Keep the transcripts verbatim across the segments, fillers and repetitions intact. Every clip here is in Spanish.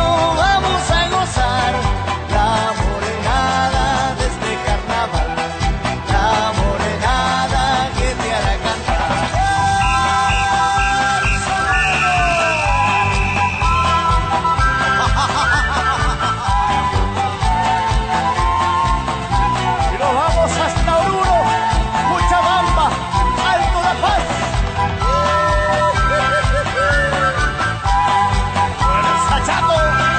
vamos a gozar la morenada de este carnaval, la morenada que te hará cantar. Y nos vamos hasta Oruro, Cochabamba, Alto La Paz. ¡Fuerza, Chaco!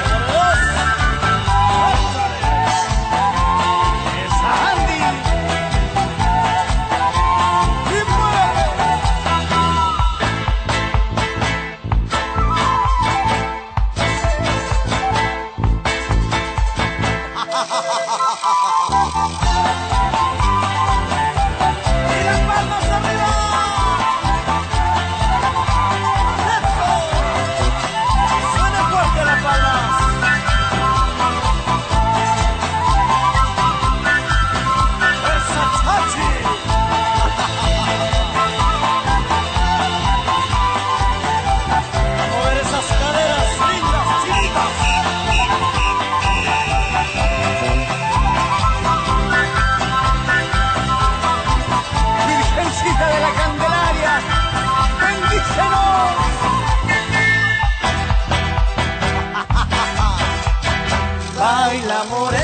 ¡Esa Andy! ¡Y mueve! ¡Y las palmas arriba! ¡Eso! ¡Suena fuerte las palmas! ¡Esa Chachi! A mover esas caderas lindas, chinitas. Virgencita de la Candelaria, bendícenos. Baila morena.